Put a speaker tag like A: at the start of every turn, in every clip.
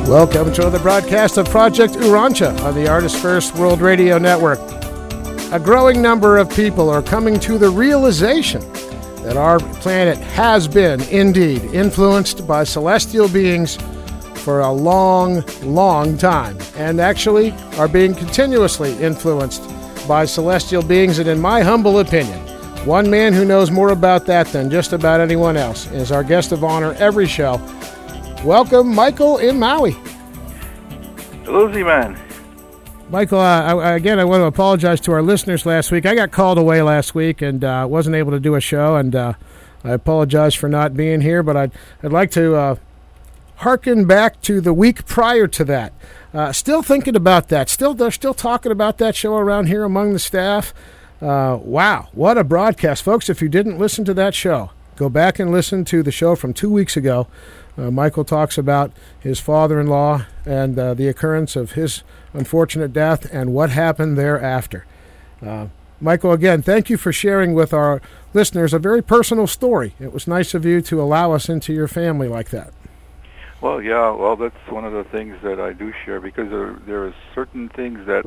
A: Welcome to another broadcast of Project Urantia on the Artists First World Radio Network. A growing number of people are coming to the realization that our planet has been, indeed, influenced by celestial beings for a long, long time, and actually are being continuously influenced by celestial beings, and in my humble opinion, one man who knows more about that than just about anyone else is our guest of honor every show. Welcome, Michael in Maui.
B: Hello, Z-Man.
A: Michael, again, I want to apologize to our listeners last week. I got called away last week and wasn't able to do a show, and I apologize for not being here, but I'd like to hearken back to the week prior to that. Still thinking about that. They're still talking about that show around here among the staff. Wow, what a broadcast. Folks, if you didn't listen to that show, go back and listen to the show from 2 weeks ago. Michael talks about his father-in-law and the occurrence of his unfortunate death and what happened thereafter. Michael, again, thank you for sharing with our listeners a very personal story. It was nice of you to allow us into your family like that.
B: Well, yeah, that's one of the things that I do share, because there are certain things that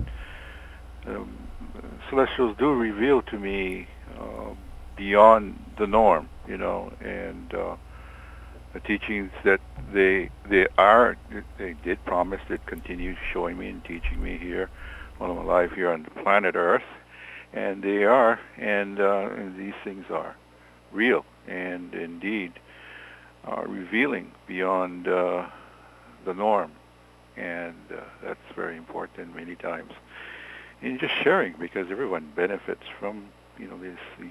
B: celestials do reveal to me beyond the norm, and the teachings that they did promise that continue showing me and teaching me here while I'm alive here on the planet Earth, and they are, and these things are real and indeed are revealing beyond the norm, and that's very important many times. And just sharing, because everyone benefits from these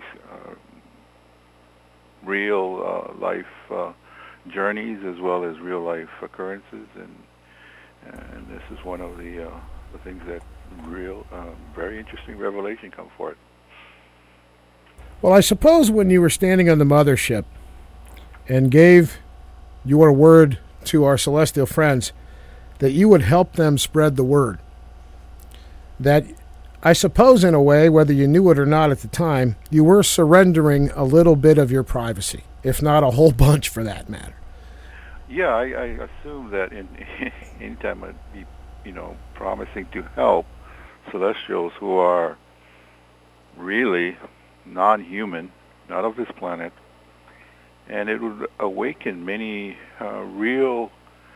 B: real life journeys as well as real life occurrences, and this is one of the things that very interesting revelation come forth.
A: Well, I suppose when you were standing on the mothership and gave your word to our celestial friends that you would help them spread the word, that I suppose in a way, whether you knew it or not at the time, you were surrendering a little bit of your privacy, if not a whole bunch for that matter.
B: Yeah, I assume that anytime I'd be, promising to help celestials who are really non-human, not of this planet, and it would awaken many real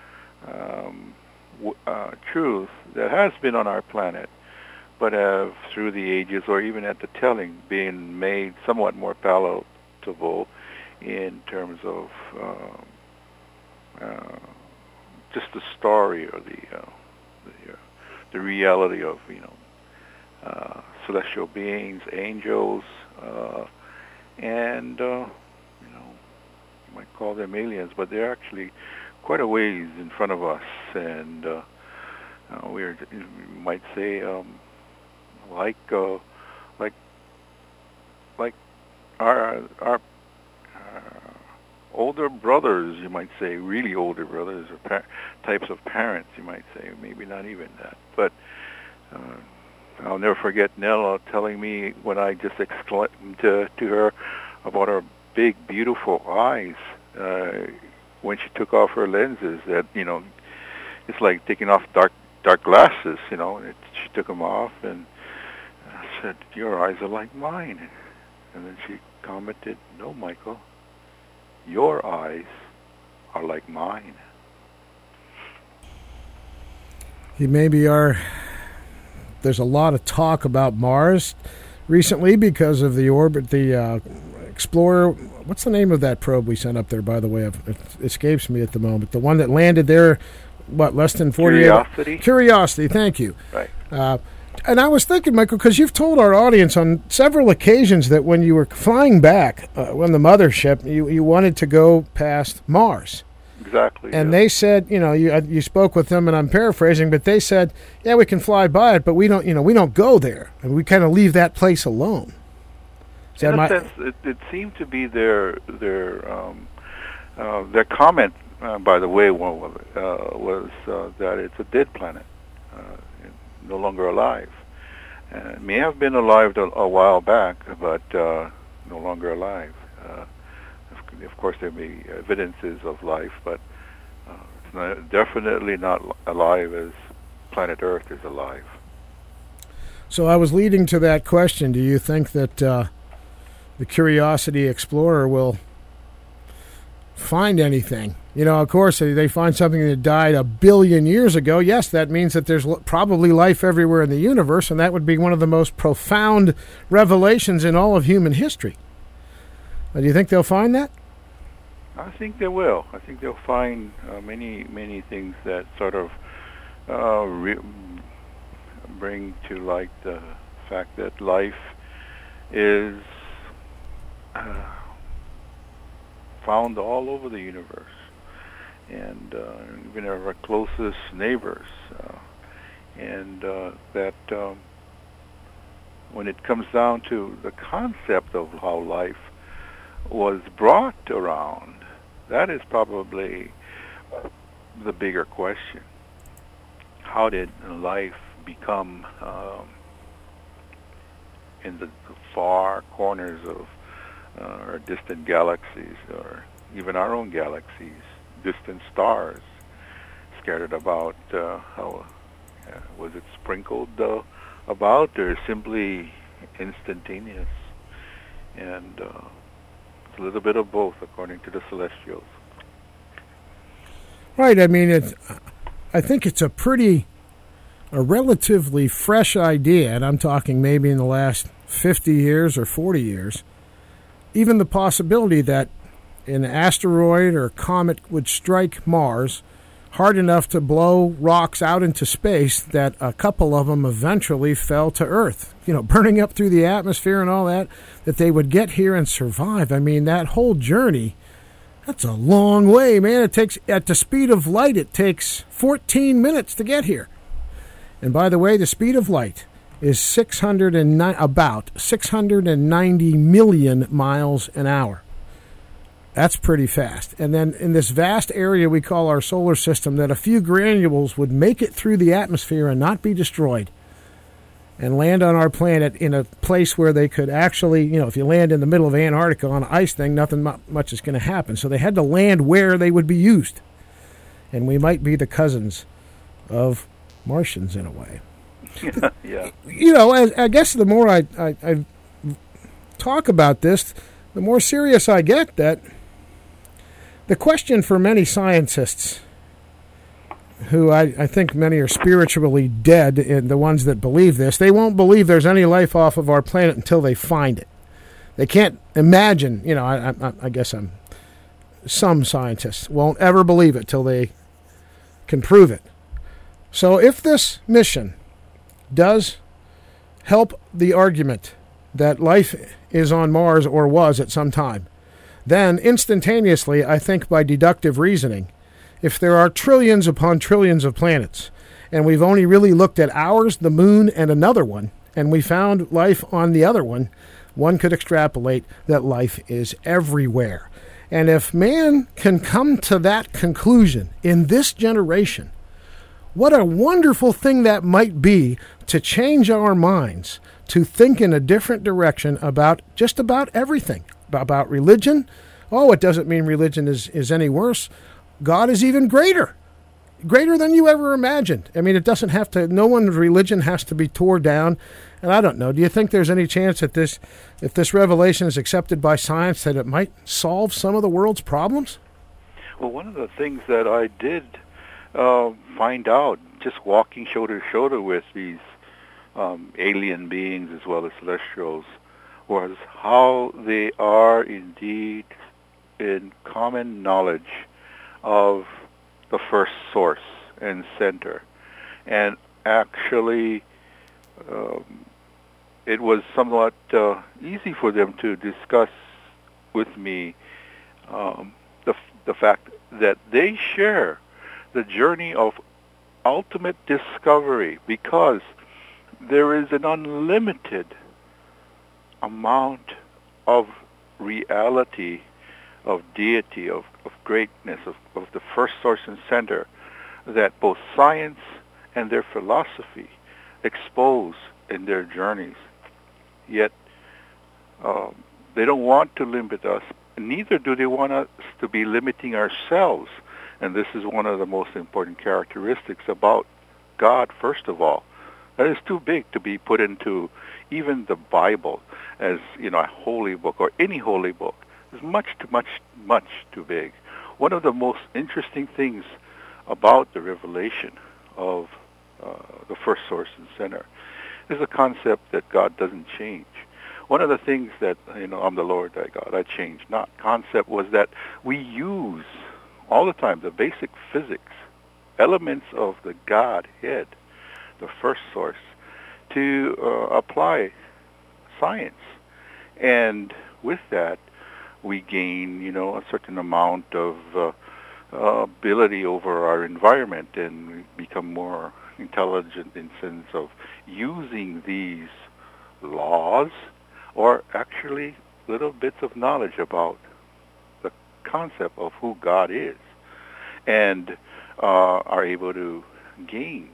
B: truth that has been on our planet, but have, through the ages or even at the telling, been made somewhat more palatable in terms of just the story or the reality of celestial beings, angels, and you might call them aliens, but they're actually quite a ways in front of us, and we're, you might say, like our older brothers, you might say, really older brothers, or types of parents, you might say, maybe not even that. But I'll never forget Nella telling me when I just exclaimed to her about her big, beautiful eyes when she took off her lenses, that, it's like taking off dark glasses, she took them off, and I said, "Your eyes are like mine." And then she commented, "No, Michael, your eyes are like mine."
A: There's a lot of talk about Mars recently because of the orbit, the Explorer. What's the name of that probe we sent up there, by the way? It escapes me at the moment. The one that landed there, less than 48? Curiosity, thank you.
B: Right.
A: And I was thinking, Michael, because you've told our audience on several occasions that when you were flying back on the mothership, you wanted to go past Mars.
B: Exactly.
A: And they said, you spoke with them, and I'm paraphrasing, but they said, yeah, we can fly by it, but we don't go there, and we kind of leave that place alone.
B: In a sense, it seemed to be their comment, by the way, was that it's a dead planet, no longer alive. It may have been alive a while back, but no longer alive. Of course, there may be evidences of life, but definitely not alive as planet Earth is alive.
A: So I was leading to that question. Do you think that the Curiosity Explorer will find anything? Of course, they find something that died 1 billion years ago. Yes, that means that there's probably life everywhere in the universe, and that would be one of the most profound revelations in all of human history. Do you think they'll find that?
B: I think they will. I think they'll find many things that sort of bring to light the fact that life is found all over the universe, and even our closest neighbors, and that when it comes down to the concept of how life was brought around, that is probably the bigger question. How did life become in the far corners of or distant galaxies, or even our own galaxies, distant stars scattered about? How was it sprinkled about, or simply instantaneous? And it's a little bit of both, according to the celestials.
A: Right. I mean, I think it's a relatively fresh idea, and I'm talking maybe in the last 50 years or 40 years. Even the possibility that an asteroid or comet would strike Mars hard enough to blow rocks out into space that a couple of them eventually fell to Earth, burning up through the atmosphere and all that they would get here and survive. I mean, that whole journey, that's a long way, man. It takes, at the speed of light, it takes 14 minutes to get here. And by the way, the speed of light is about 690 million miles an hour. That's pretty fast. And then in this vast area we call our solar system, that a few granules would make it through the atmosphere and not be destroyed, and land on our planet in a place where they could actually, if you land in the middle of Antarctica on an ice thing, nothing much is going to happen. So they had to land where they would be used. And we might be the cousins of Martians in a way.
B: Yeah.
A: I guess the more I talk about this, the more serious I get. That the question for many scientists, who I think many are spiritually dead, and the ones that believe this, they won't believe there's any life off of our planet until they find it. They can't imagine, I guess some scientists won't ever believe it till they can prove it. So if this mission does help the argument that life is on Mars, or was at some time, then instantaneously, I think by deductive reasoning, if there are trillions upon trillions of planets, and we've only really looked at ours, the moon, and another one, and we found life on the other one could extrapolate that life is everywhere. And if man can come to that conclusion in this generation, what a wonderful thing that might be to change our minds to think in a different direction about just about everything. About religion. Oh, it doesn't mean religion is any worse. God is even greater than you ever imagined. I mean, it doesn't have to, no one's religion has to be tore down. And I don't know, do you think there's any chance that if this revelation is accepted by science, that it might solve some of the world's problems?
B: Well, one of the things that I did find out, just walking shoulder to shoulder with these alien beings as well as celestials, was how they are indeed in common knowledge of the first source and center. And actually, it was somewhat easy for them to discuss with me the fact that they share the journey of ultimate discovery, because there is an unlimited amount of reality, of deity, of greatness, of the first source and center, that both science and their philosophy expose in their journeys. Yet they don't want to limit us, neither do they want us to be limiting ourselves, And this is one of the most important characteristics about God, first of all. That is too big to be put into even the Bible as, a holy book or any holy book. It's much too big. One of the most interesting things about the revelation of the first source and center is the concept that God doesn't change. One of the things that, I'm the Lord thy God, I change not concept was that we use all the time the basic physics, elements of the Godhead, the first source, to apply science. And with that, we gain, a certain amount of ability over our environment, and we become more intelligent in sense of using these laws or actually little bits of knowledge about the concept of who God is, and are able to gain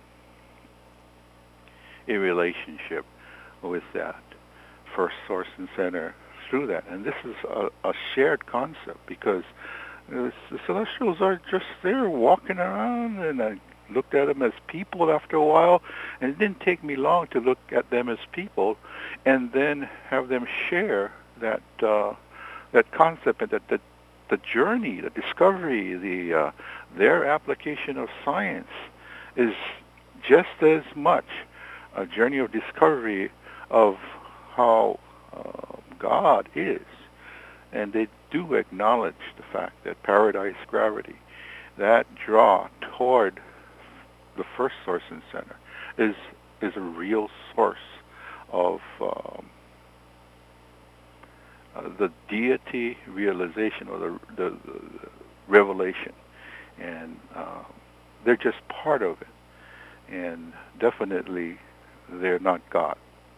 B: a relationship with that first source and center through that. And this is a shared concept, because the celestials are just there walking around, and I looked at them as people after a while, and it didn't take me long to look at them as people and then have them share that that concept, and that the journey, the discovery, their application of science is just as much a journey of discovery of how God is. And they do acknowledge the fact that paradise gravity, that draw toward the first source and center, is a real source of the deity realization, or the revelation. And they're just part of it. And definitely they're not God.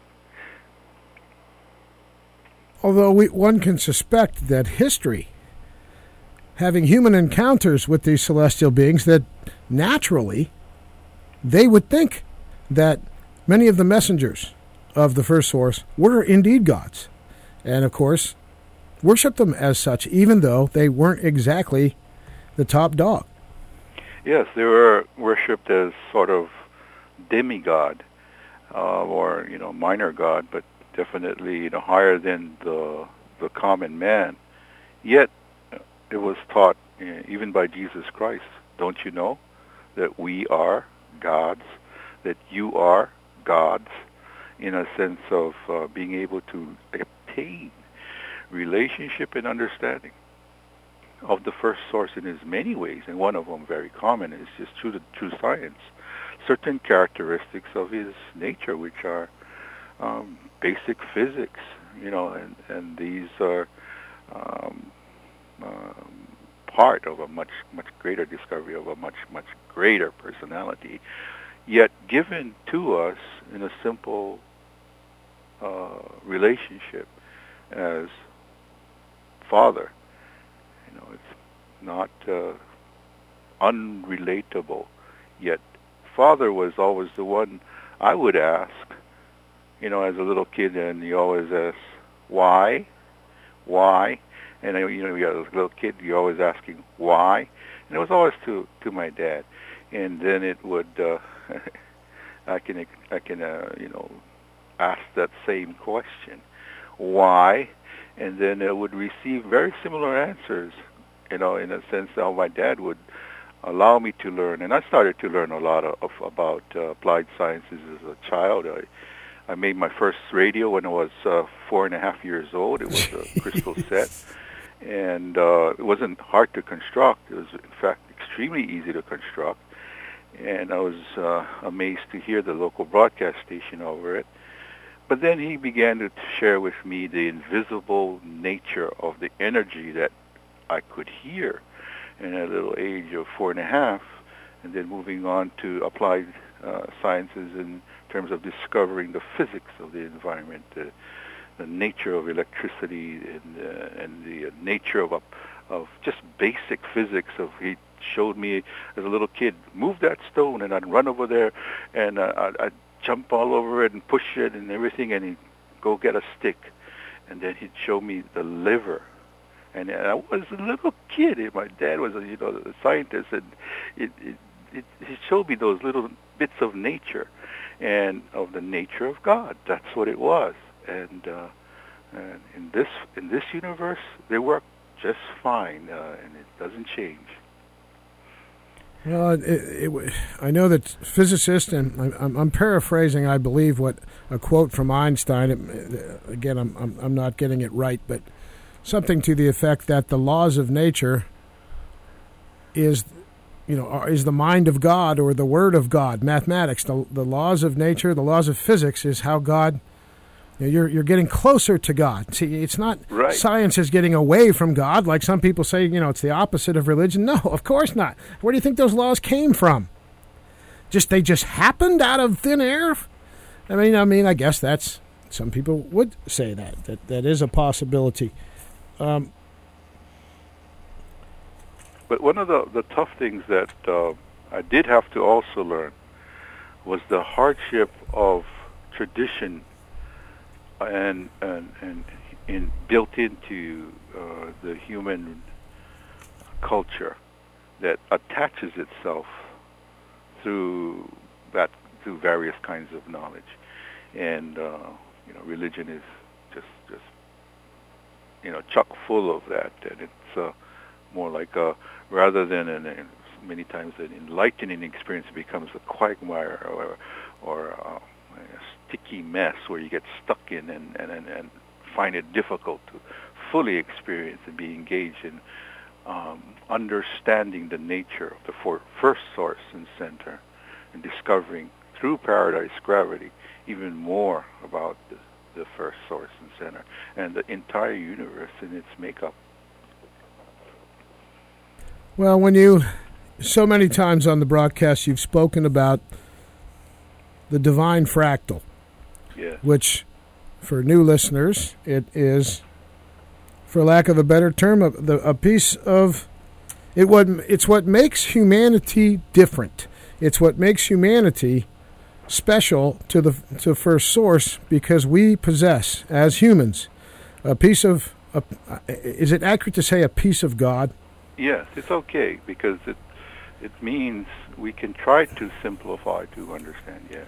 A: Although one can suspect that history, having human encounters with these celestial beings, that naturally they would think that many of the messengers of the first source were indeed gods, and of course worship them as such, even though they weren't exactly the top dog.
B: Yes, they were worshipped as sort of demigod, or minor god, but definitely higher than the common man. Yet it was taught even by Jesus Christ. Don't you know that we are gods? That you are gods, in a sense of being able to obtain relationship and understanding of the first source in as many ways, and one of them very common is just through science. Certain characteristics of his nature, which are basic physics, and these are part of a much greater discovery of a much greater personality, yet given to us in a simple relationship as Father. It's not unrelatable, yet Father was always the one I would ask, as a little kid, and you always ask, why? And you got a little kid, you're always asking why, and it was always to my dad. And then it would, I can ask that same question, why, and then it would receive very similar answers, in a sense how my dad would allow me to learn. And I started to learn a lot about applied sciences as a child. I made my first radio when I was 4.5 years old. It was a crystal set, and it wasn't hard to construct. It was, in fact, extremely easy to construct. And I was amazed to hear the local broadcast station over it. But then he began to share with me the invisible nature of the energy that I could hear in a little age of 4.5, and then moving on to applied sciences in terms of discovering the physics of the environment, the nature of electricity, and the nature of just basic physics. He showed me as a little kid, move that stone, and I'd run over there, and I'd jump all over it and push it and everything, and he'd go get a stick, and then he'd show me the liver And I was a little kid, and my dad was, a scientist, and it showed me those little bits of nature, and of the nature of God. That's what it was. And in this universe, they work just fine, and it doesn't change.
A: Well, I know that physicists, and I'm paraphrasing, I believe, what a quote from Einstein. Again, I'm not getting it right, but something to the effect that the laws of nature is the mind of God or the Word of God. Mathematics, the laws of nature, the laws of physics is how God. You're getting closer to God. See, it's not
B: right.
A: Science is getting away from God, like some people say. It's the opposite of religion. No, of course not. Where do you think those laws came from? They just happened out of thin air? I mean, I guess that's, some people would say that is a possibility.
B: But one of the tough things that I did have to also learn was the hardship of tradition and built into the human culture that attaches itself through various kinds of knowledge, and religion is just chock full of that, and it's more like rather than many times an enlightening experience, it becomes a quagmire or a sticky mess where you get stuck in and find it difficult to fully experience and be engaged in understanding the nature of the first source and center, and discovering through Paradise Gravity even more about the first source and center and the entire universe in its makeup.
A: Well, so many times on the broadcast you've spoken about the divine fractal,
B: yes,
A: which, for new listeners, it is, for lack of a better term, a piece of it. It's what makes humanity different. It's what makes humanity special to first source, because we possess, as humans, a piece of. Is it accurate to say a piece of God?
B: Yes, it's okay, because it means we can try to simplify to understand. Yes.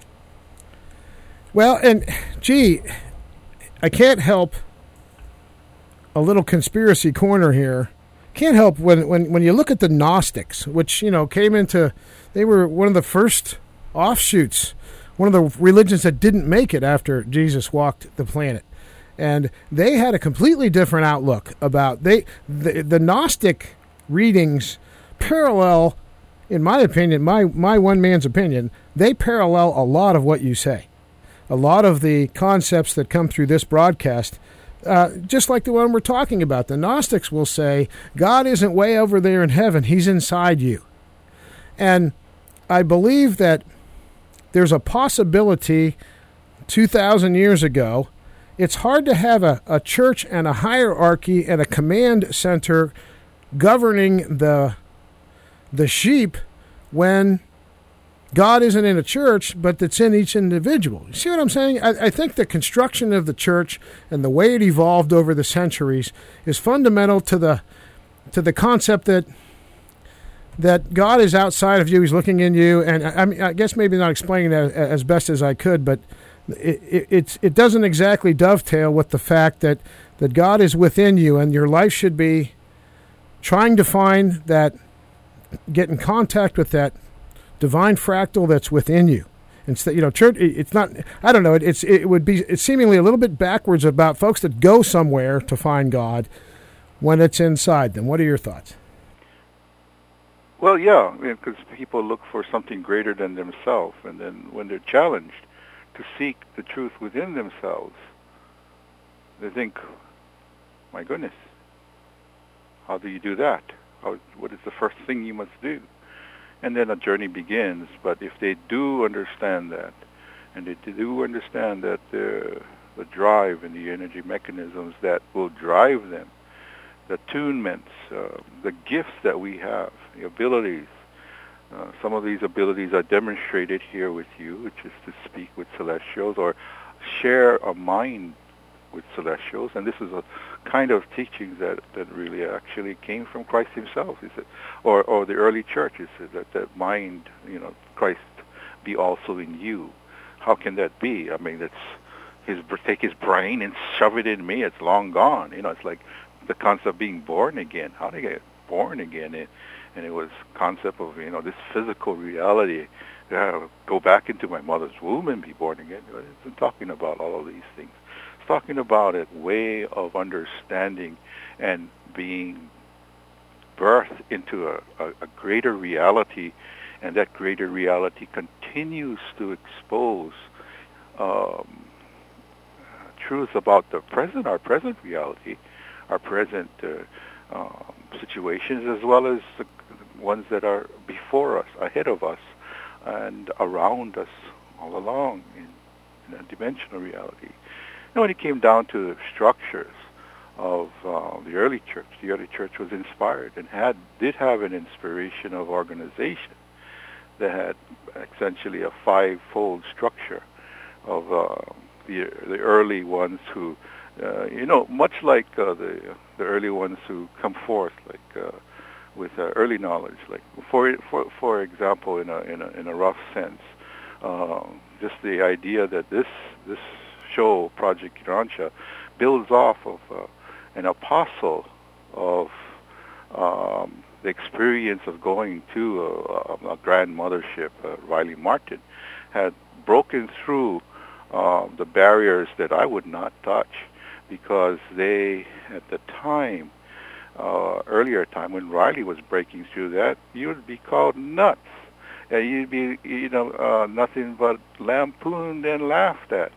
A: Well, and gee, I can't help a little conspiracy corner here. Can't help when you look at the Gnostics, which they were one of the first offshoots, one of the religions that didn't make it after Jesus walked the planet. And they had a completely different outlook about the Gnostic readings parallel, in my opinion, my one man's opinion, they parallel a lot of what you say. A lot of the concepts that come through this broadcast, just like the one we're talking about. The Gnostics will say, God isn't way over there in heaven, he's inside you. And I believe that there's a possibility 2,000 years ago. It's hard to have a church and a hierarchy and a command center governing the sheep when God isn't in a church, but it's in each individual. You see what I'm saying? I think the construction of the church and the way it evolved over the centuries is fundamental to the concept that God is outside of you, he's looking in you. And I guess maybe not explaining that as best as I could, but it doesn't exactly dovetail with the fact that God is within you, and your life should be trying to find that, get in contact with that divine fractal that's within you. Instead, church, it's not, I don't know, it's seemingly a little bit backwards about folks that go somewhere to find God when it's inside them. What are your thoughts?
B: Well, yeah, because people look for something greater than themselves, and then when they're challenged to seek the truth within themselves, they think, my goodness, how do you do that? What is the first thing you must do? And then a journey begins. But if they do understand that, and they do understand that the drive and the energy mechanisms that will drive them, the attunements, the gifts that we have, the abilities, some of these abilities are demonstrated here with you, which is to speak with celestials or share a mind with celestials, and this is a kind of teaching that really actually came from Christ himself. He said, or the early church, he said that mind, Christ be also in you. How can that be? I mean, take his brain and shove it in me. It's long gone. It's like the concept of being born again. How do you get born again? And it was concept of this physical reality. Go back into my mother's womb and be born again. It's talking about all of these things. It's talking about a way of understanding and being birthed into a greater reality, and that greater reality continues to expose truths about our present reality, our present situations, as well as the ones that are before us, ahead of us, and around us all along in a dimensional reality. When it came down to the structures of the early church was inspired and did have an inspiration of organization that had essentially a five-fold structure of the early ones who, much like the early ones who come forth, like with early knowledge, like for example, in a rough sense, just the idea that this show, Project Urantia, builds off of an apostle of the experience of going to a grand mothership. Riley Martin had broken through the barriers that I would not touch, because they, at the time, earlier time when Riley was breaking through that, you would be called nuts. You'd be, nothing but lampooned and laughed at.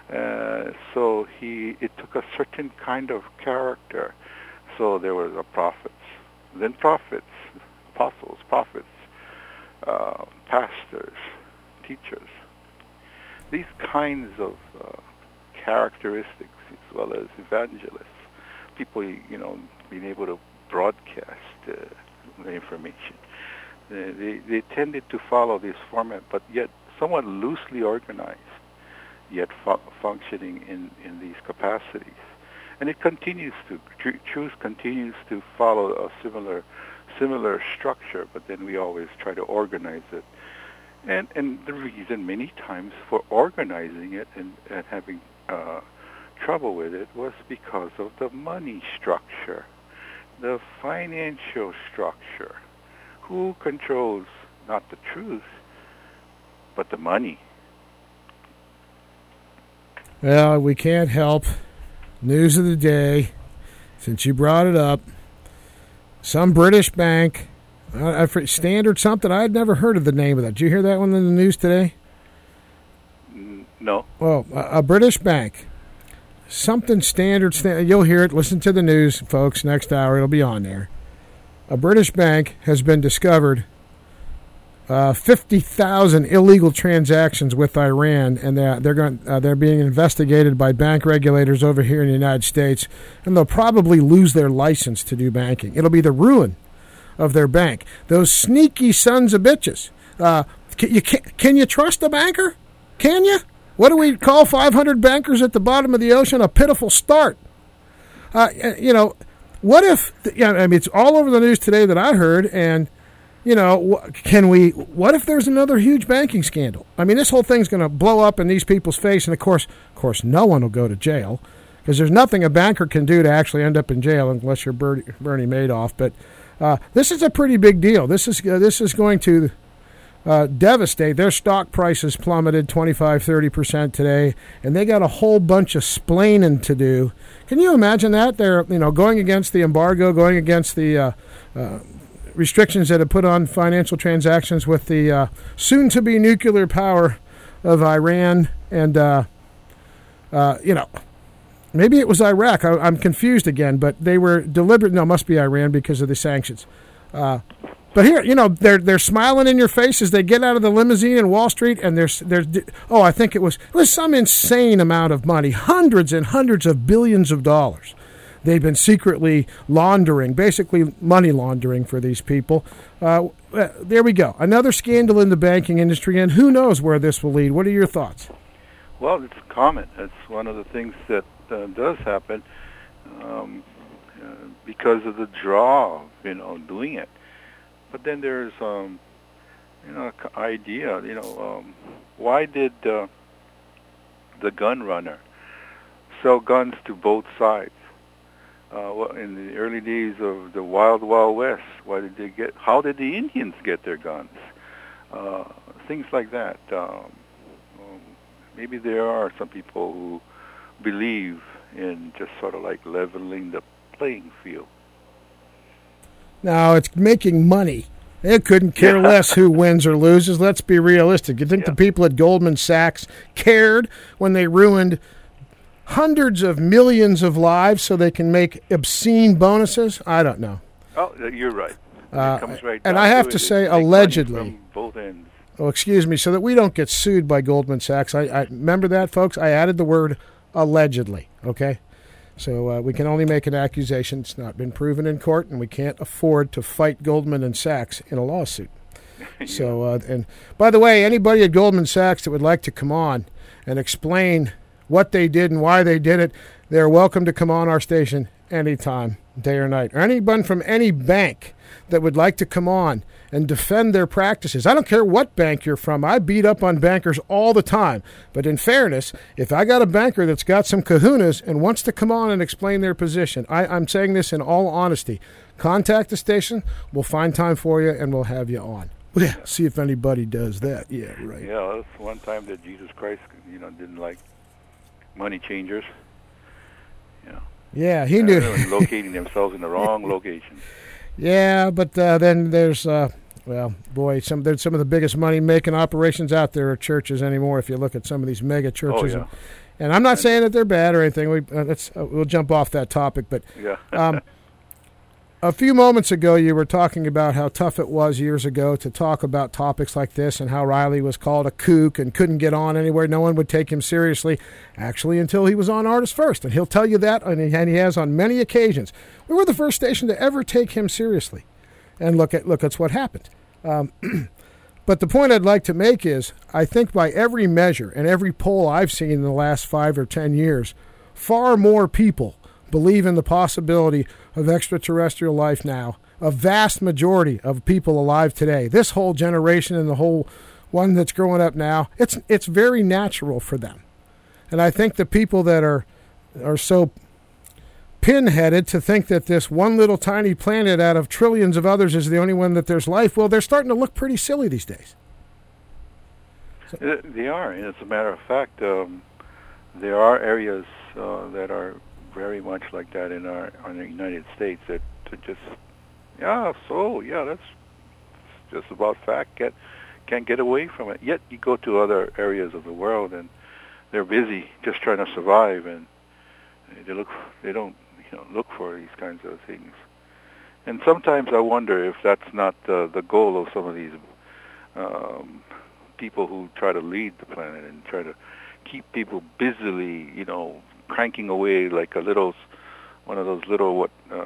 B: So it took a certain kind of character. So there were the prophets, then prophets, apostles, prophets, pastors, teachers. These kinds of characteristics, as well as evangelists, people, being able to broadcast the information. They tended to follow this format, but yet somewhat loosely organized, yet functioning in these capacities. And it continues truth continues to follow a similar structure, but then we always try to organize it. And the reason many times for organizing it and having trouble with it was because of the money structure, the financial structure. Who controls not the truth, but the money?
A: Well, we can't help. News of the day, since you brought it up, some British bank, Standard something, I had never heard of the name of that. Did you hear that one in the news today?
B: No.
A: Well, a British bank, something Standard, you'll hear it, listen to the news, folks, next hour, it'll be on there. A British bank has been discovered 50,000 illegal transactions with Iran, and they're being investigated by bank regulators over here in the United States, and they'll probably lose their license to do banking. It'll be the ruin of their bank. Those sneaky sons of bitches. Can you trust a banker? Can you? What do we call 500 bankers at the bottom of the ocean? A pitiful start. What if? It's all over the news today that I heard, and what if there's another huge banking scandal? I mean, this whole thing's going to blow up in these people's face, and of course, no one will go to jail, because there's nothing a banker can do to actually end up in jail unless you're Bernie Madoff. But this is a pretty big deal. This is going to devastate. Their stock prices plummeted 25-30% today, and they got a whole bunch of splaining to do. Can you imagine that? They're going against the embargo, going against the restrictions that have put on financial transactions with the soon-to-be nuclear power of Iran, and maybe it was Iraq. I'm confused again, but they were deliberate. No, it must be Iran because of the sanctions. But here, they're smiling in your face as they get out of the limousine in Wall Street, and I think it was some insane amount of money, hundreds and hundreds of billions of dollars. They've been secretly laundering, basically money laundering for these people. There we go. Another scandal in the banking industry, and who knows where this will lead. What are your thoughts?
B: Well, it's common. It's one of the things that does happen because of the draw, doing it. But then there's, idea, why did the gun runner sell guns to both sides? In the early days of the Wild Wild West, how did the Indians get their guns? Things like that. Maybe there are some people who believe in just sort of like leveling the playing field.
A: Now, it's making money. They couldn't care less who wins or loses. Let's be realistic. You think the people at Goldman Sachs cared when they ruined hundreds of millions of lives so they can make obscene bonuses? I don't know.
B: Oh, you're right. It comes right
A: and
B: down
A: I have to
B: it.
A: say,
B: It's
A: allegedly.
B: money from both ends.
A: Oh, excuse me, so that we don't get sued by Goldman Sachs. I remember that, folks. I added the word allegedly, okay? So we can only make an accusation. It's not been proven in court, and we can't afford to fight Goldman and Sachs in a lawsuit. So, and by the way, anybody at Goldman Sachs that would like to come on and explain what they did and why they did it, they're welcome to come on our station anytime, day or night. Or anyone from any bank that would like to come on and defend their practices. I don't care what bank you're from. I beat up on bankers all the time. But in fairness, if I got a banker that's got some kahunas and wants to come on and explain their position, I'm saying this in all honesty, contact the station. We'll find time for you, and we'll have you on. Yeah, see if anybody does that. Yeah, right.
B: Yeah, that's one time that Jesus Christ, didn't like money changers.
A: Yeah, he knew.
B: Locating themselves in the wrong location.
A: Yeah, but then there's, some of the biggest money-making operations out there are churches anymore. If you look at some of these mega churches, and I'm not saying that they're bad or anything. We'll jump off that topic, but a few moments ago you were talking about how tough it was years ago to talk about topics like this, and how Riley was called a kook and couldn't get on anywhere. No one would take him seriously, actually, until he was on Artist First, and he'll tell you that, and he has on many occasions. We were the first station to ever take him seriously, and look at what happened. But the point I'd like to make is, I think by every measure and every poll I've seen in the last 5 or 10 years, far more people believe in the possibility of extraterrestrial life now. A vast majority of people alive today, this whole generation and the whole one that's growing up now, it's very natural for them. And I think the people that are so pinheaded to think that this one little tiny planet out of trillions of others is the only one that there's life, well, they're starting to look pretty silly these days.
B: They are, and as a matter of fact, there are areas that are very much like that in the United States that that's just about fact. Can't get away from it. Yet you go to other areas of the world and they're busy just trying to survive, and they don't look for these kinds of things. And sometimes I wonder if that's not the goal of some of these people who try to lead the planet and try to keep people busily, cranking away like one of those little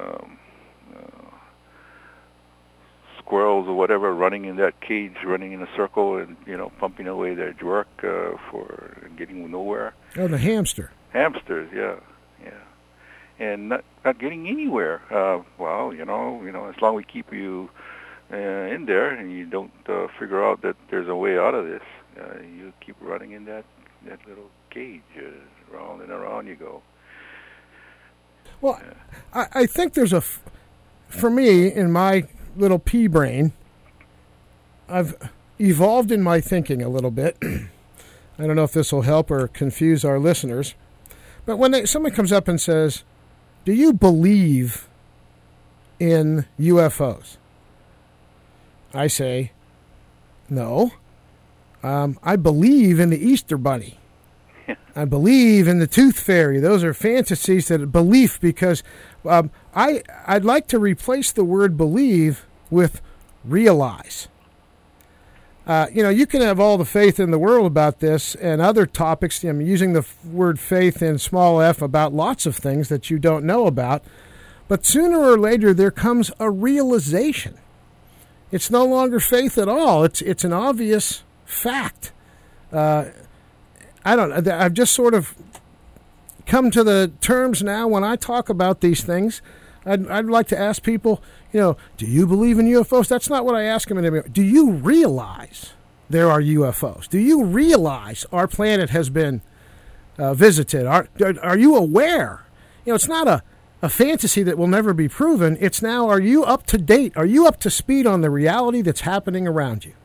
B: squirrels or whatever, running in that cage, running in a circle, and pumping away their work for getting nowhere.
A: Oh, the hamster.
B: Hamsters, yeah, and not getting anywhere. As long as we keep you in there and you don't figure out that there's a way out of this, you keep running in that little cage. Round and around you go.
A: Well, I think there's for me, in my little pea brain, I've evolved in my thinking a little bit. I don't know if this will help or confuse our listeners, but when someone comes up and says, "Do you believe in UFOs?" I say, "No. I believe in the Easter Bunny. I believe in the Tooth Fairy." Those are fantasies that belief, because I'd like to replace the word believe with realize. You can have all the faith in the world about this and other topics. I'm using the word faith in small f about lots of things that you don't know about. But sooner or later, there comes a realization. It's no longer faith at all. It's an obvious fact. I don't know. I've just sort of come to the terms now when I talk about these things. I'd like to ask people, do you believe in UFOs? That's not what I ask them anymore. Do you realize there are UFOs? Do you realize our planet has been visited? Are you aware? It's not a fantasy that will never be proven. It's now, are you up to date? Are you up to speed on the reality that's happening around you?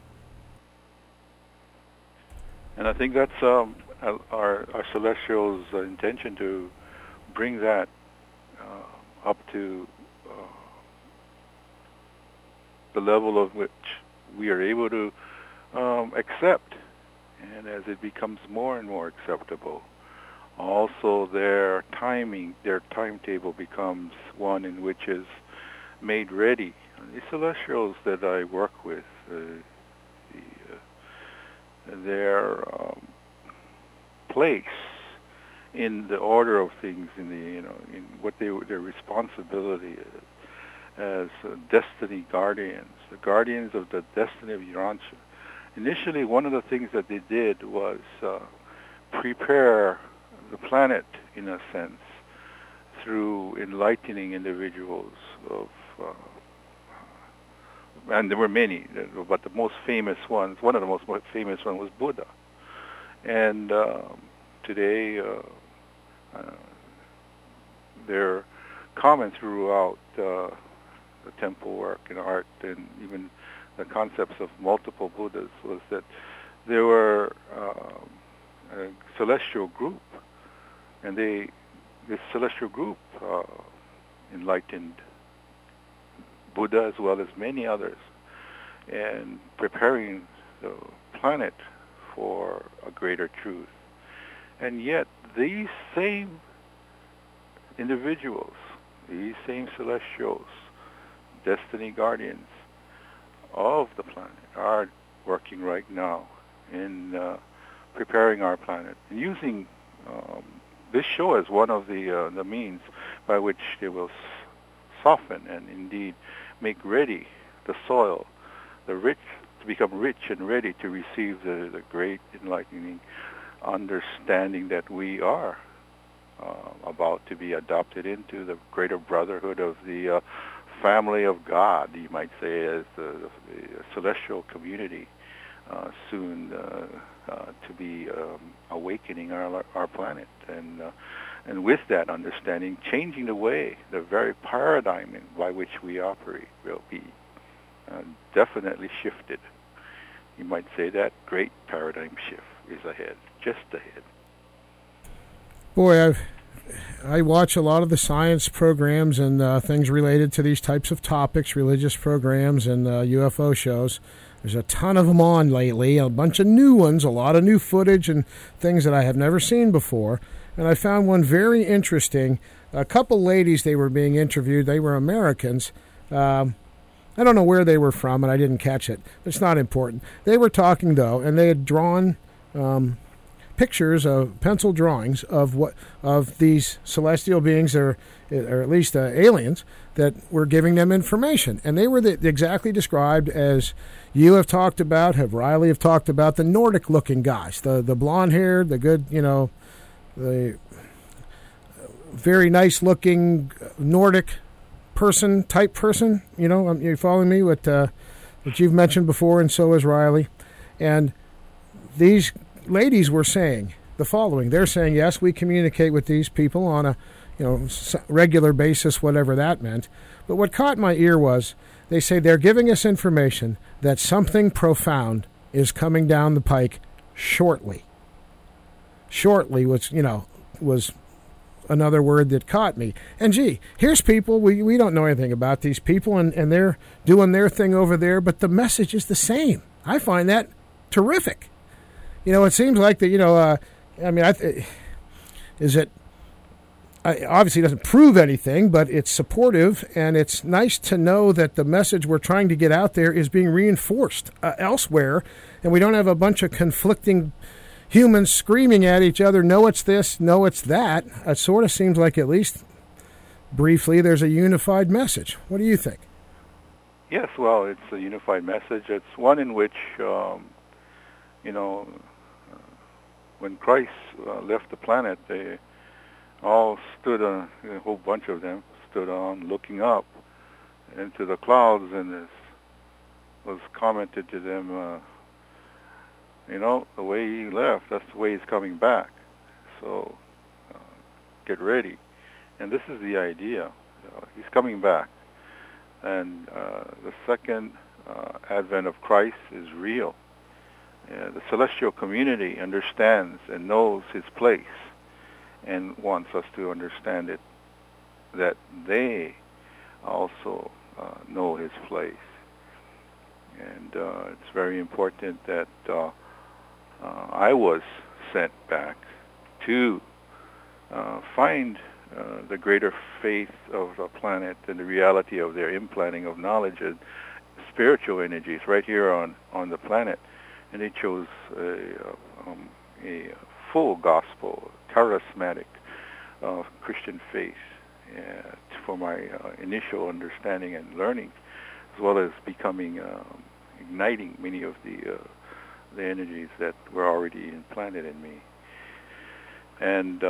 B: And I think that's our celestials' intention, to bring that up to the level of which we are able to accept, and as it becomes more and more acceptable, also their timetable becomes one in which is made ready. The celestials that I work with, their place in the order of things, in what their responsibility is as destiny guardians, the guardians of the destiny of Urantia. Initially, one of the things that they did was prepare the planet, in a sense, through enlightening individuals and there were many, but the most famous ones, one of the most famous ones was Buddha. And today, they're common throughout the temple work and art, and even the concepts of multiple Buddhas, was that there were a celestial group, and this celestial group enlightened Buddha as well as many others, and preparing the planet for a greater truth. And yet these same individuals, these same celestials, destiny guardians of the planet, are working right now in preparing our planet, and using this show as one of the means by which they will soften and indeed make ready the soil, to become rich and ready to receive the great enlightening understanding that we are about to be adopted into the greater brotherhood of the family of God, you might say, as the celestial community, soon to be awakening our planet, and with that understanding, changing the very paradigm by which we operate will be definitely shifted. You might say that great paradigm shift is ahead, just ahead.
A: Boy, I watch a lot of the science programs and things related to these types of topics, religious programs and UFO shows. There's a ton of them on lately, a bunch of new ones, a lot of new footage and things that I have never seen before. And I found one very interesting. A couple ladies, they were being interviewed. They were Americans. I don't know where they were from, and I didn't catch it. It's not important. They were talking, though, and they had drawn pictures of pencil drawings of these celestial beings, or at least aliens, that were giving them information. And they were exactly described as you have talked about, Riley have talked about, the Nordic-looking guys, the blonde-haired, the good, the very nice-looking Nordic type person. You're following me with what you've mentioned before, and so is Riley. And these ladies were saying the following. They're saying, yes, we communicate with these people on a regular basis, whatever that meant. But what caught my ear was they say they're giving us information that something profound is coming down the pike shortly. Shortly, which, was another word that caught me. And gee, here's people, we don't know anything about these people, and they're doing their thing over there, but the message is the same. I find that terrific. It seems like that, obviously doesn't prove anything, but it's supportive, and it's nice to know that the message we're trying to get out there is being reinforced elsewhere, and we don't have a bunch of conflicting humans screaming at each other, no, it's this, no, it's that. It sort of seems like, at least briefly, there's a unified message. What do you think?
B: Yes, well, it's a unified message. It's one in which, when Christ left the planet, all stood on, a whole bunch of them stood on looking up into the clouds, and this was commented to them, the way he left, that's the way he's coming back. So get ready. And this is the idea. He's coming back. And the second advent of Christ is real. The celestial community understands and knows his place and wants us to understand it, that they also know his place. And it's very important that I was sent back to find the greater faith of the planet and the reality of their implanting of knowledge and spiritual energies right here on the planet. And they chose a full gospel, charismatic Christian faith for my initial understanding and learning, as well as becoming, igniting many of the energies that were already implanted in me. And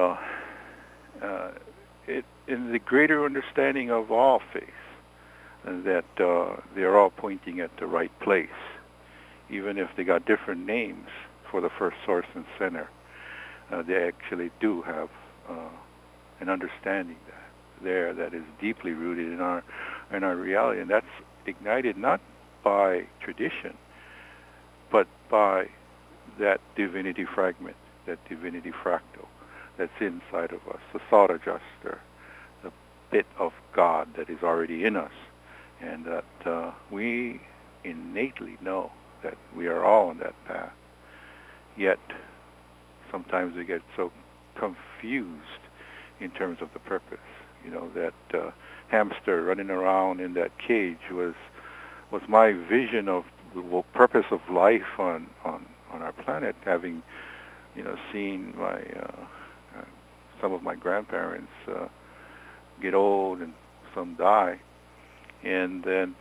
B: in the greater understanding of all faiths, that they're all pointing at the right place, even if they got different names for the first source and center. They actually do have an understanding that is deeply rooted in our reality, and that's ignited not by tradition, but by that divinity fragment, that divinity fractal that's inside of us, the thought adjuster, the bit of God that is already in us, and that we innately know that we are all on that path. Yet sometimes we get so confused in terms of the purpose. That hamster running around in that cage was my vision of the purpose of life on our planet, having seen my some of my grandparents get old and some die, and then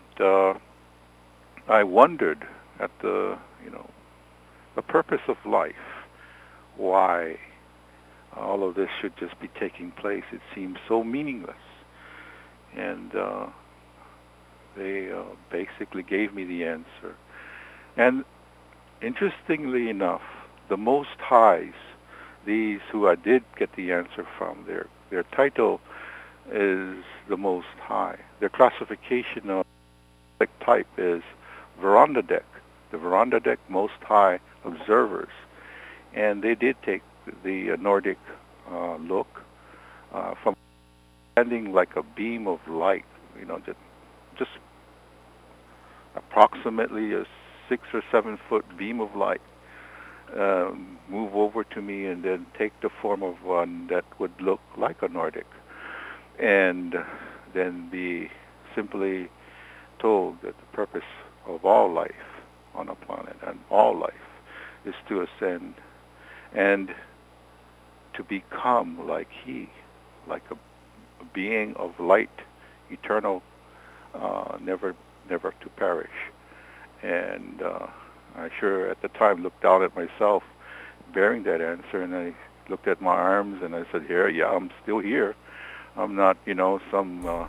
B: I wondered at the purpose of life, why all of this should just be taking place. It seems so meaningless. And they basically gave me the answer. And interestingly enough, the Most Highs, these who I did get the answer from, their title is the Most High. Their classification of type is Verandadek, the Verandadek Most High Observers. And they did take the Nordic look from standing like a beam of light, just approximately a 6 or 7 foot beam of light, move over to me and then take the form of one that would look like a Nordic, and then be simply told that the purpose of all life on a planet and all life is to ascend and to become like he, like a being of light, eternal, never to perish. And I sure at the time looked down at myself bearing that answer, and I looked at my arms and I said, I'm still here. I'm not, some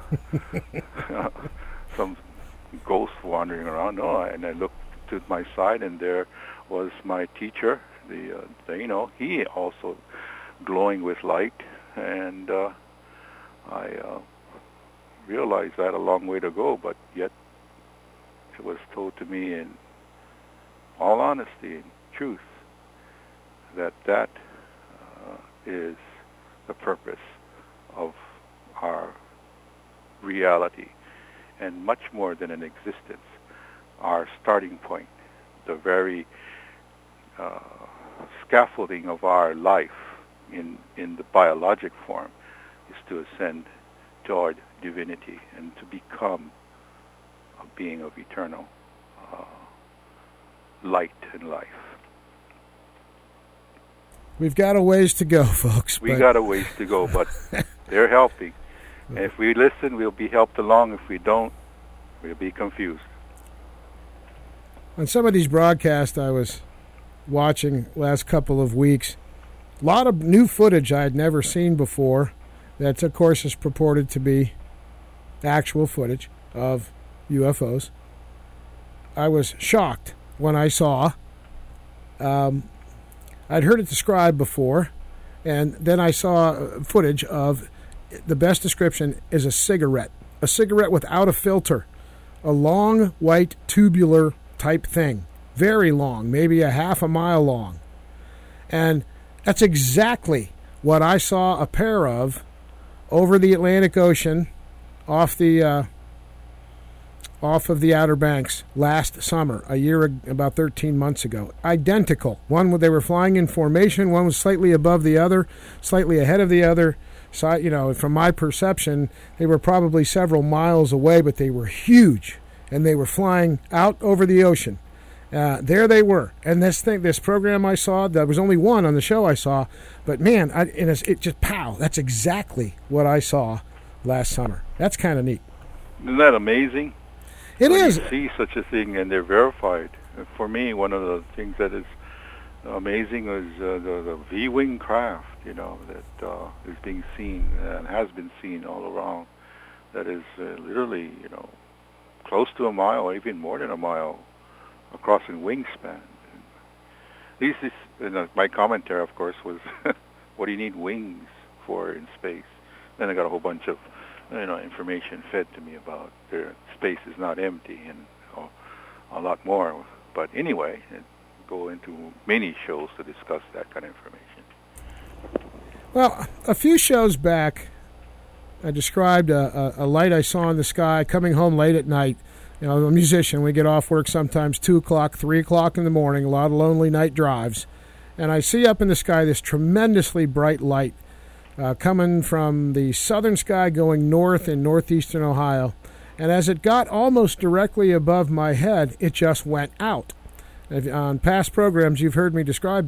B: some ghost wandering around. No, and I looked to my side, and there was my teacher, he also glowing with light, and I realized that a long way to go, but yet it was told to me in all honesty and truth that is the purpose of our reality, and much more than an existence, our starting point, the very scaffolding of our life in the biologic form is to ascend toward divinity and to become a being of eternal light and life.
A: We've got a ways to go, folks.
B: We got a ways to go, but they're helping. And if we listen, we'll be helped along. If we don't, we'll be confused.
A: On some of these broadcasts I was watching last couple of weeks, A lot of new footage I had never seen before that, of course, is purported to be actual footage of UFOs. I was shocked when I saw. I'd heard it described before, and then I saw footage of the best description is a cigarette without a filter, a long white tubular type thing, very long, maybe a half a mile long. And that's exactly what I saw a pair of over the Atlantic Ocean off of the Outer Banks last summer, about 13 months ago. Identical. One, they were flying in formation. One was slightly above the other, slightly ahead of the other. So, from my perception, they were probably several miles away, but they were huge, and they were flying out over the ocean. There they were. And this program I saw, there was only one on the show I saw, but man, it just, pow, that's exactly what I saw last summer. That's kind of neat.
B: Isn't that amazing?
A: It is.
B: You see such a thing and they're verified. For me, one of the things that is amazing is the V-wing craft, that is being seen and has been seen all around. That is literally, close to a mile, or even more than a mile, across in wingspan. My commentary, of course, was, what do you need wings for in space? Then I got a whole bunch of, information fed to me about their space is not empty and a lot more. But anyway, go into many shows to discuss that kind of information.
A: Well, a few shows back, I described a light I saw in the sky coming home late at night. I'm a musician. We get off work sometimes 2 o'clock, 3 o'clock in the morning, a lot of lonely night drives. And I see up in the sky this tremendously bright light coming from the southern sky going north in northeastern Ohio. And as it got almost directly above my head, it just went out. On past programs, you've heard me describe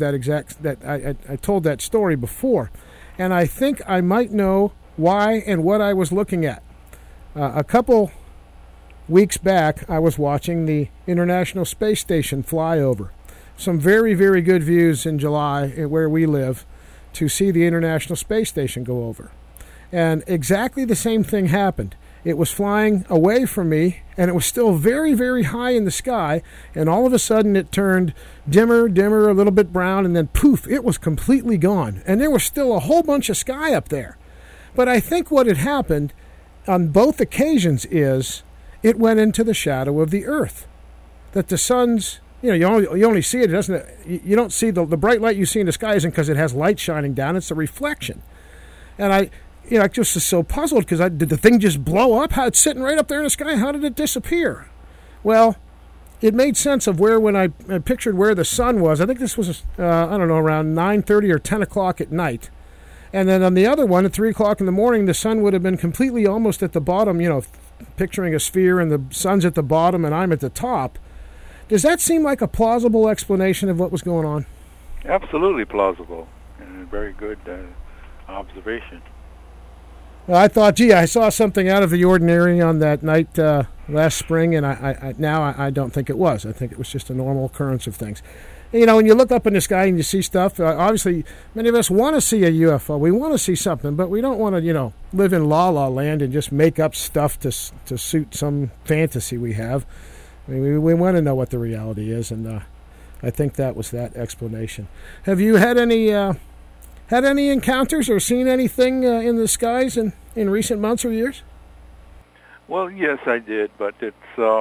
A: I told that story before. And I think I might know why and what I was looking at. A couple weeks back, I was watching the International Space Station fly over. Some very, very good views in July where we live to see the International Space Station go over. And exactly the same thing happened. It was flying away from me, and it was still very, very high in the sky, and all of a sudden it turned dimmer, a little bit brown, and then poof, it was completely gone. And there was still a whole bunch of sky up there. But I think what had happened on both occasions is it went into the shadow of the Earth. That the sun's, you only see it, doesn't. You don't see the bright light you see in the sky isn't because it has light shining down. It's a reflection. And I just was so puzzled because did the thing just blow up? How it's sitting right up there in the sky? How did it disappear? Well, it made sense of when I pictured where the sun was. I think this was around 9:30 or 10 o'clock at night. And then on the other one, at 3 o'clock in the morning, the sun would have been completely almost at the bottom, picturing a sphere and the sun's at the bottom and I'm at the top. Does that seem like a plausible explanation of what was going on?
B: Absolutely plausible, and a very good observation.
A: Well, I thought, I saw something out of the ordinary on that night last spring, and I don't think it was. I think it was just a normal occurrence of things. When you look up in the sky and you see stuff, obviously many of us want to see a UFO. We want to see something, but we don't want to, live in la-la land and just make up stuff to suit some fantasy we have. I mean, we want to know what the reality is, and I think that was that explanation. Have you had any encounters or seen anything in the skies in recent months or years?
B: Well, yes, I did, but it's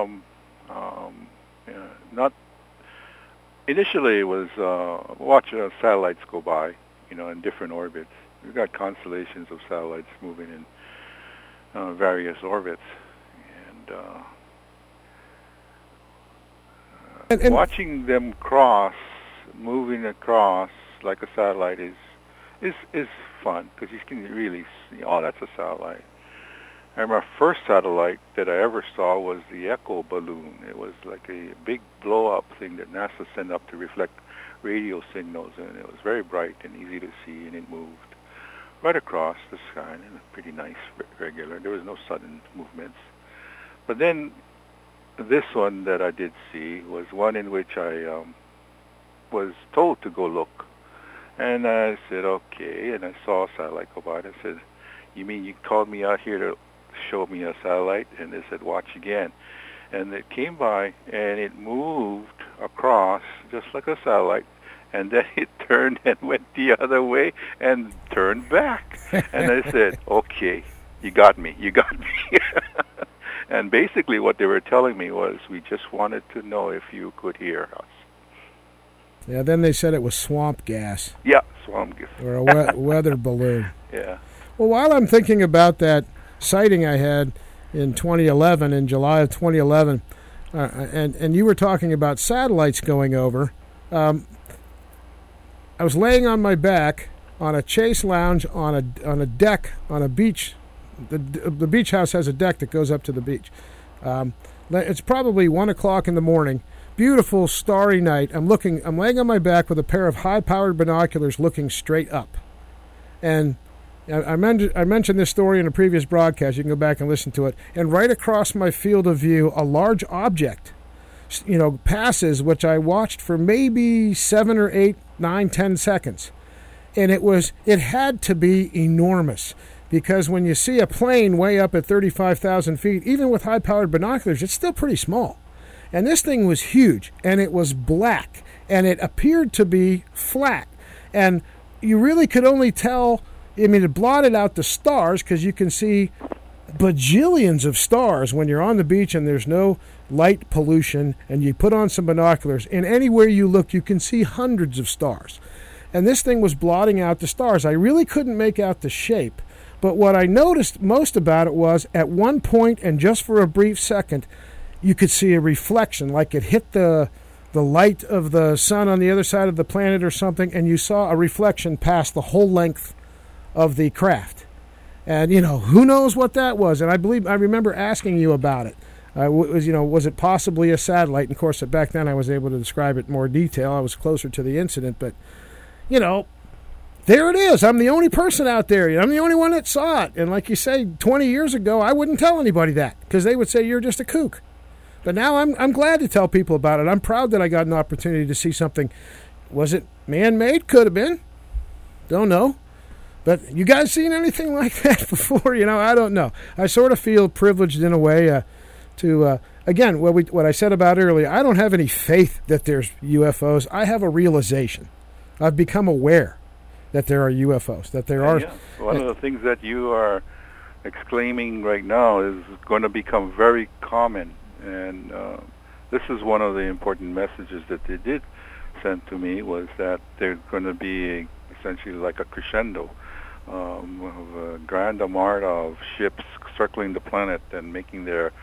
B: not. Initially, it was watching satellites go by, in different orbits. We've got constellations of satellites moving in various orbits, and watching them moving across like a satellite is fun because you can really see, that's a satellite. I remember the first satellite that I ever saw was the Echo balloon. It was like a big blow-up thing that NASA sent up to reflect radio signals, and it was very bright and easy to see, and it moved right across the sky, and it was pretty nice, regular. There was no sudden movements. But then this one that I did see was one in which I was told to go look, And I said, okay. And I saw a satellite go by. And I said, you mean you called me out here to show me a satellite? And they said, watch again. And it came by, and it moved across just like a satellite. And then it turned and went the other way and turned back. And I said, okay, you got me. And basically what they were telling me was, we just wanted to know if you could hear us.
A: Yeah, then they said it was swamp gas.
B: Yeah, swamp gas.
A: Or a weather balloon.
B: Yeah.
A: Well, while I'm thinking about that sighting I had in 2011, in July of 2011, and you were talking about satellites going over, I was laying on my back on a Chase lounge on a deck on a beach. The beach house has a deck that goes up to the beach. It's probably 1 o'clock in the morning. Beautiful starry night. I'm laying on my back with a pair of high-powered binoculars looking straight up. And I mentioned this story in a previous broadcast. You can go back and listen to it. And right across my field of view, a large object, passes, which I watched for maybe 7 or 8, 9, 10 seconds. And it had to be enormous, because when you see a plane way up at 35,000 feet, even with high-powered binoculars, it's still pretty small. And this thing was huge, and it was black, and it appeared to be flat. And you really could only tell, it blotted out the stars, because you can see bajillions of stars when you're on the beach and there's no light pollution, and you put on some binoculars, and anywhere you look, you can see hundreds of stars. And this thing was blotting out the stars. I really couldn't make out the shape. But what I noticed most about it was, at one point, and just for a brief second, you could see a reflection, like it hit the light of the sun on the other side of the planet or something, and you saw a reflection pass the whole length of the craft. And, who knows what that was? And I remember asking you about it. Was it possibly a satellite? And of course, back then I was able to describe it in more detail. I was closer to the incident, but, there it is. I'm the only person out there. I'm the only one that saw it. And like you say, 20 years ago, I wouldn't tell anybody that, because they would say you're just a kook. But now I'm glad to tell people about it. I'm proud that I got an opportunity to see something. Was it man-made? Could have been. Don't know. But you guys seen anything like that before? I don't know. I sort of feel privileged in a way to, again, what I said about earlier, I don't have any faith that there's UFOs. I have a realization. I've become aware that there are UFOs, that there are...
B: Yeah. One of the things that you are exclaiming right now is going to become very common. And this is one of the important messages that they did send to me, was that there's going to be essentially like a crescendo of a grand armada of ships circling the planet and making their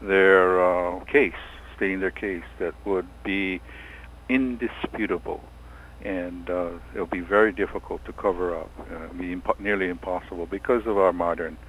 B: case, stating their case, that would be indisputable. And it'll be very difficult to cover up. It'll be nearly impossible because of our modern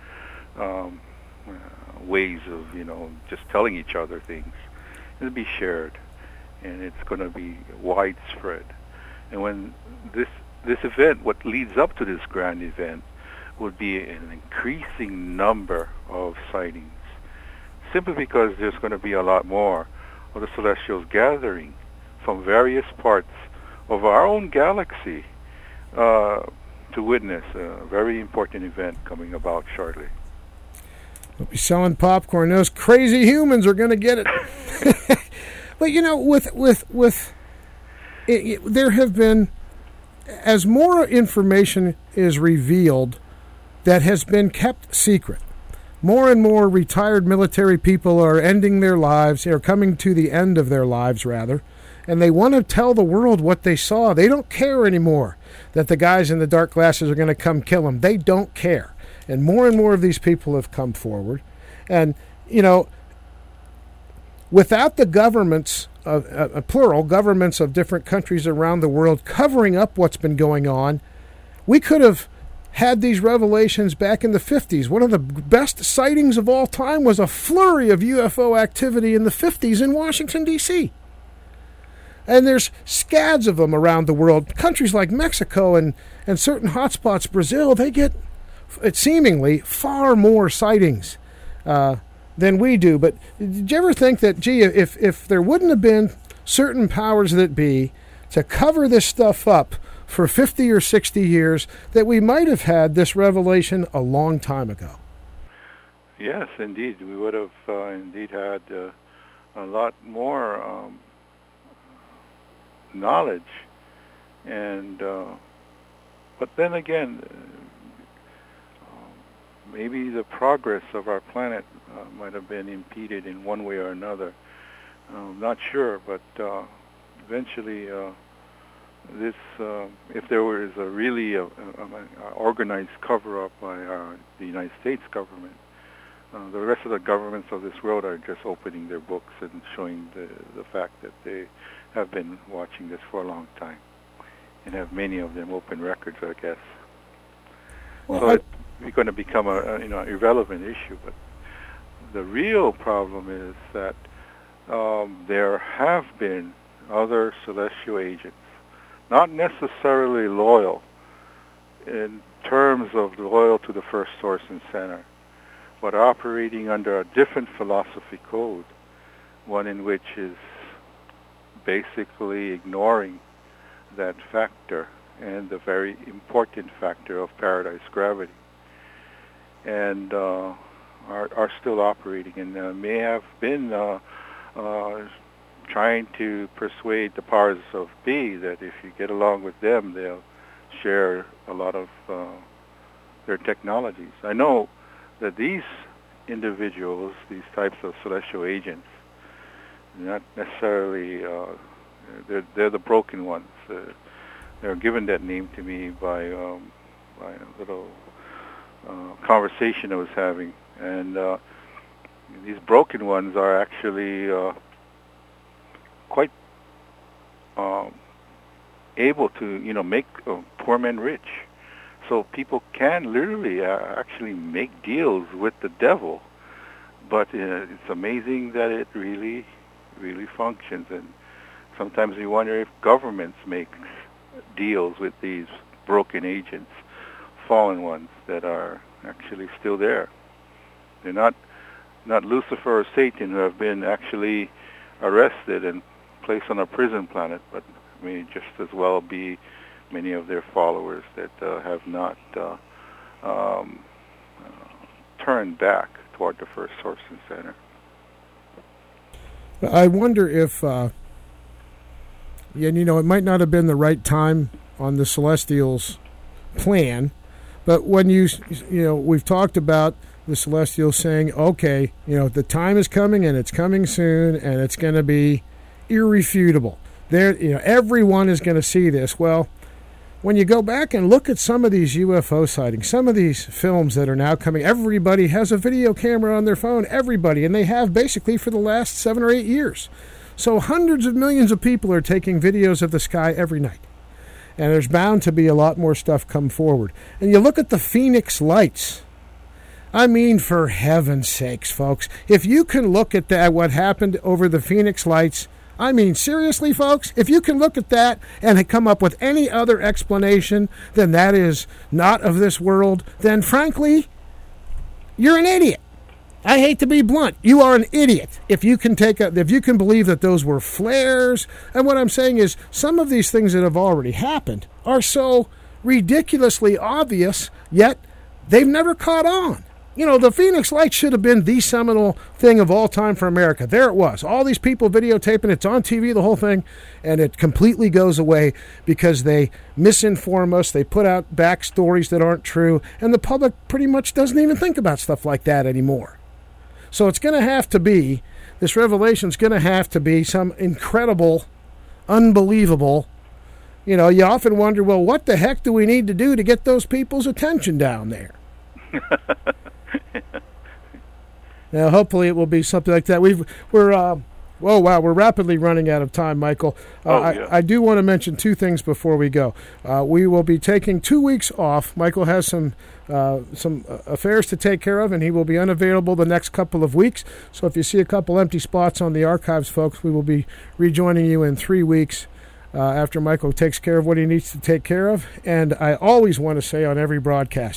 B: ways of, just telling each other things. It'll be shared, and it's going to be widespread. And when this event, what leads up to this grand event, would be an increasing number of sightings, simply because there's going to be a lot more of the celestials gathering from various parts of our own galaxy to witness a very important event coming about shortly.
A: We'll be selling popcorn. Those crazy humans are going to get it. But there have been, as more information is revealed that has been kept secret, more and more retired military people are ending their lives, or coming to the end of their lives, rather, and they want to tell the world what they saw. They don't care anymore that the guys in the dark glasses are going to come kill them. They don't care. And more of these people have come forward. And, without the governments, plural, governments of different countries around the world covering up what's been going on, we could have had these revelations back in the 50s. One of the best sightings of all time was a flurry of UFO activity in the 50s in Washington, D.C. And there's scads of them around the world. Countries like Mexico and certain hotspots, Brazil, they get seemingly far more sightings than we do. But did you ever think that, if there wouldn't have been certain powers that be to cover this stuff up for 50 or 60 years that we might have had this revelation a long time ago.
B: Yes, indeed. We would have indeed had a lot more knowledge. And but then again, maybe the progress of our planet might have been impeded in one way or another. I'm not sure, but eventually, this if there was a really organized cover-up by the United States government, the rest of the governments of this world are just opening their books and showing the fact that they have been watching this for a long time, and have many of them open records, I guess. Well, so it's going to become a irrelevant issue. But the real problem is that there have been other celestial agents, not necessarily loyal in terms of loyal to the first source and center, but operating under a different philosophy code, one in which is basically ignoring that factor and the very important factor of paradise gravity, and are still operating, and may have been trying to persuade the powers of be that if you get along with them, they'll share a lot of their technologies. I know that these individuals, these types of celestial agents, not necessarily, they're the broken ones. They're given that name to me by a little conversation I was having. And these broken ones are actually quite able to, make poor men rich. So people can literally actually make deals with the devil. But it's amazing that it really, really functions. And sometimes we wonder if governments make deals with these broken agents, fallen ones that are actually still there. They're not Lucifer or Satan, who have been actually arrested and placed on a prison planet, but may just as well be many of their followers that have not turned back toward the first source and center.
A: I wonder if, it might not have been the right time on the Celestials' plan, but when we've talked about the Celestials saying, okay, the time is coming and it's coming soon and it's going to be irrefutable. Everyone is going to see this. Well, when you go back and look at some of these UFO sightings, some of these films that are now coming, everybody has a video camera on their phone, everybody, and they have basically for the last 7 or 8 years. So hundreds of millions of people are taking videos of the sky every night. And there's bound to be a lot more stuff come forward. And you look at the Phoenix Lights. I mean, for heaven's sakes, folks, if you can look at that, what happened over the Phoenix Lights, I mean, seriously, folks, if you can look at that and come up with any other explanation than that is not of this world, then frankly, you're an idiot. I hate to be blunt. You are an idiot if you can believe that those were flares. And what I'm saying is some of these things that have already happened are so ridiculously obvious, yet they've never caught on. The Phoenix Lights should have been the seminal thing of all time for America. There it was. All these people videotaping. It's on TV, the whole thing. And it completely goes away because they misinform us. They put out backstories that aren't true. And the public pretty much doesn't even think about stuff like that anymore. So it's going to have to be, this revelation's going to have to be some incredible, unbelievable. You often wonder, well, what the heck do we need to do to get those people's attention down there? Now, hopefully it will be something like that. We're rapidly running out of time, Michael. I do want to mention 2 things before we go. We will be taking 2 weeks off. Michael has some affairs to take care of, and he will be unavailable the next couple of weeks. So if you see a couple empty spots on the archives, folks, we will be rejoining you in 3 weeks after Michael takes care of what he needs to take care of. And I always want to say on every broadcast,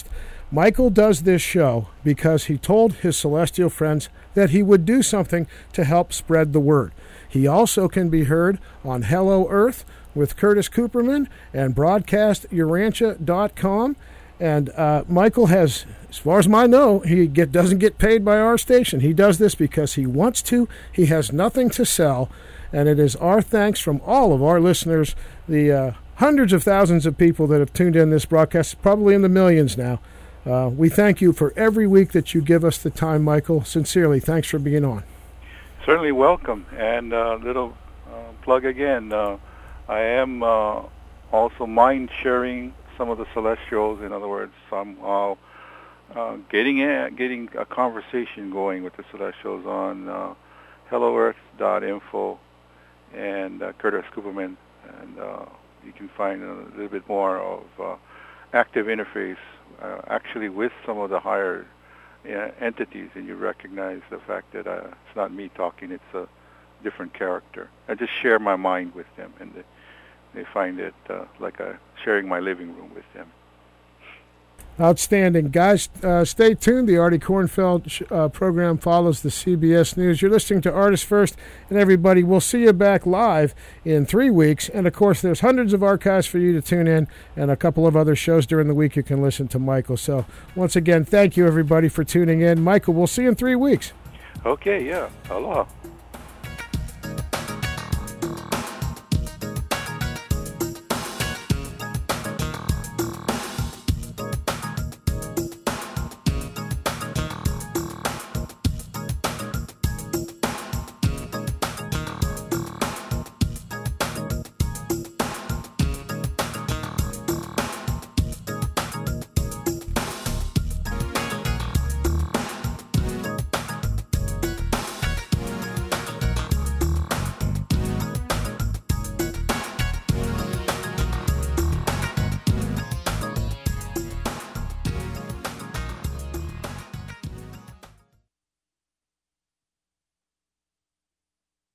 A: Michael does this show because he told his celestial friends that he would do something to help spread the word. He also can be heard on Hello Earth with Curtis Cooperman and broadcasturantia.com. And Michael has, as far as I know, he doesn't get paid by our station. He does this because he wants to. He has nothing to sell. And it is our thanks from all of our listeners, the hundreds of thousands of people that have tuned in this broadcast, probably in the millions now. We thank you for every week that you give us the time, Michael. Sincerely, thanks for being on.
B: Certainly welcome. And a little plug again. I am also mind sharing some of the celestials. In other words, somehow getting a conversation going with the celestials on helloearth.info and Curtis Cooperman. And you can find a little bit more of active interface actually with some of the higher entities, and you recognize the fact that it's not me talking, it's a different character. I just share my mind with them, and they find it like sharing my living room with them.
A: Outstanding. Guys, stay tuned. The Artie Kornfeld program follows the CBS News. You're listening to Artists First, and everybody, we'll see you back live in 3 weeks. And, of course, there's hundreds of archives for you to tune in and a couple of other shows during the week you can listen to Michael. So, once again, thank you, everybody, for tuning in. Michael, we'll see you in 3 weeks.
B: Okay, yeah. Aloha.